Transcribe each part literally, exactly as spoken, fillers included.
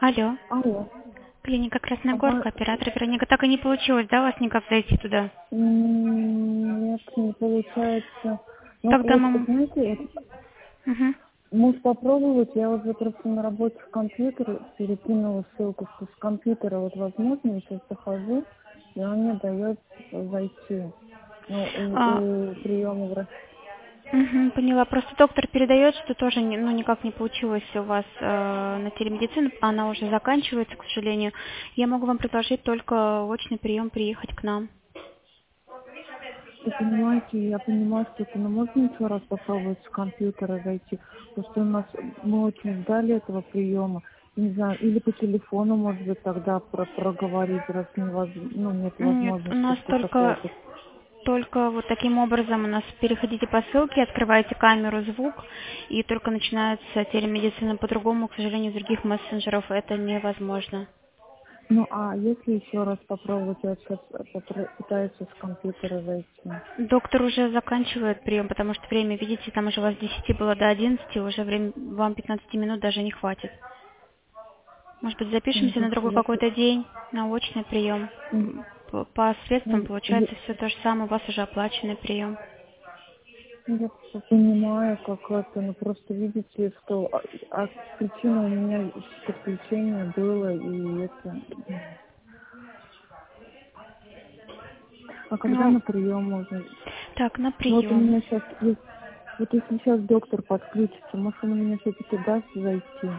Алло. Алло. Клиника Ага. Красногорска, оператор Вероника. Так и не получилось, да, у вас никак зайти туда? М, Нет, не получается. Ну Тогда вот, мы... знаете, вот, Мгм. может попробовать, я уже просто на работе в компьютер перекинула ссылку с с компьютера, вот возможно, я сейчас захожу, и он мне дает зайти. Ну, А, у, у приема врача. мгм, поняла. Просто доктор передает, что тоже не- ну, никак не получилось у вас э, на телемедицину. Она уже заканчивается, к сожалению. Я могу вам предложить только очный прием приехать к нам. Вы понимаете, я понимаю, что это, но можно еще раз попробовать с компьютера зайти? Потому что у нас, мы очень ждали этого приема. Не знаю, или по телефону, может быть, тогда про проговорить, раз невозможно, ну, нет Нет, у возможности нас что-то только копить. только вот таким образом у нас переходите по ссылке, открываете камеру, звук, и только начинается телемедицина. По-другому, к сожалению, из других мессенджеров это невозможно. Ну, а если еще раз попробовать, я сейчас пытаюсь с компьютера зайти. Доктор уже заканчивает прием, потому что время, видите, там уже у вас с десяти было до одиннадцати, уже время, вам пятнадцати минут даже не хватит. Может быть, М, запишемся на другой я, какой-то день, на очный прием. м, П- По средствам м, я, получается все то же самое, у вас уже оплаченный прием. я понимаю, как это, но просто видите, что а, а причина у меня подключение было, и это... А когда Ну, на прием можно? так, на Ну вот у прием. меня сейчас есть, вот если сейчас доктор подключится, может он мне все-таки даст зайти?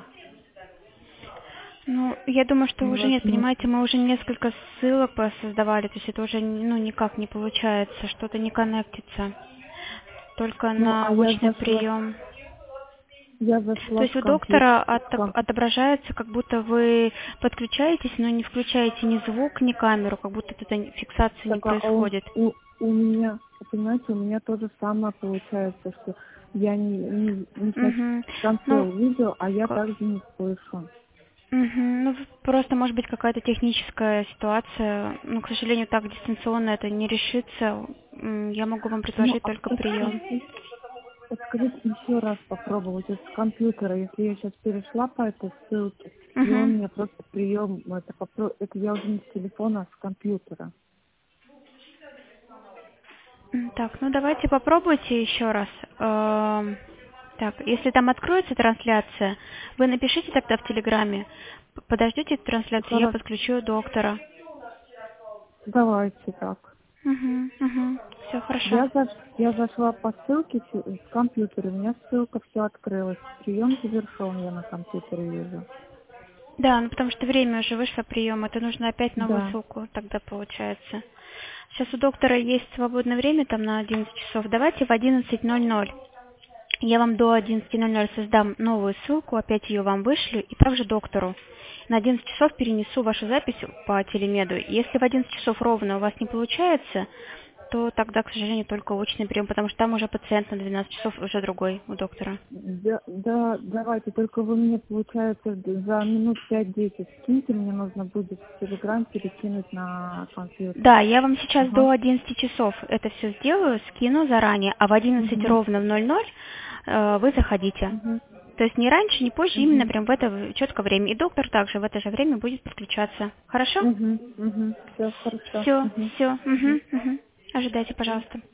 Ну, я думаю, что уже нет, Невозможно. понимаете, мы уже несколько ссылок создавали, то есть это уже ну, никак не получается, что-то не коннектится. Только Ну а на я очный зашла, прием. я То зашла есть в у компьютер, доктора в отоб- ком- отображается, как будто вы подключаетесь, но не включаете ни звук, ни камеру, как будто эта фиксация не так, а он, происходит. у, у меня, вы понимаете, у меня то же самое получается, что я не, не, не снач- Угу. в конце Ну, увидел, а я к- также не слышу. мгм. Ну, просто может быть какая-то техническая ситуация. Но, к сожалению, так дистанционно это не решится. М, Я могу вам Ну, предложить а только прием. подскажите, подскажите еще раз попробовать вот с компьютера, если я сейчас перешла по этой ссылке, и он Мгм. мне просто прием, это, попро- это я уже не с телефона, а с компьютера. М, Так, ну давайте попробуйте еще раз. Эм, Так, если там откроется трансляция, вы напишите тогда в Телеграме. П- Подождите эту трансляцию, я Хорошо, подключу доктора. давайте так. Угу, угу. Все хорошо. Я, заш... я зашла по ссылке с с компьютера, у меня ссылка все открылась. Прием завершен, я на компьютере вижу. Да, ну потому что время уже вышло прием, это нужно опять новую Да. ссылку тогда получается. Сейчас у доктора есть свободное время там на одиннадцать часов. Давайте в одиннадцать ноль ноль. Я вам до одиннадцати ноль ноль создам новую ссылку, опять ее вам вышлю, и также доктору. На одиннадцать часов перенесу вашу запись по телемеду. Если в одиннадцать часов ровно у вас не получается, то тогда, к сожалению, только очный прием, потому что там уже пациент на двенадцать часов уже другой у доктора. Да, да, давайте, только вы мне, получается, за минут пять-десять скиньте, мне нужно будет в Телеграм перекинуть на компьютер. Да, я вам сейчас Ага. до одиннадцати часов это все сделаю, скину заранее, а в одиннадцать Угу. ровно в ноль ноль э, вы заходите. Угу. То есть не раньше, не позже, именно Угу. прям в это четкое время. И доктор также в это же время будет подключаться. Хорошо? Угу. Угу. Все хорошо. Все, Угу. все. Угу. Угу, угу. Ожидайте, пожалуйста.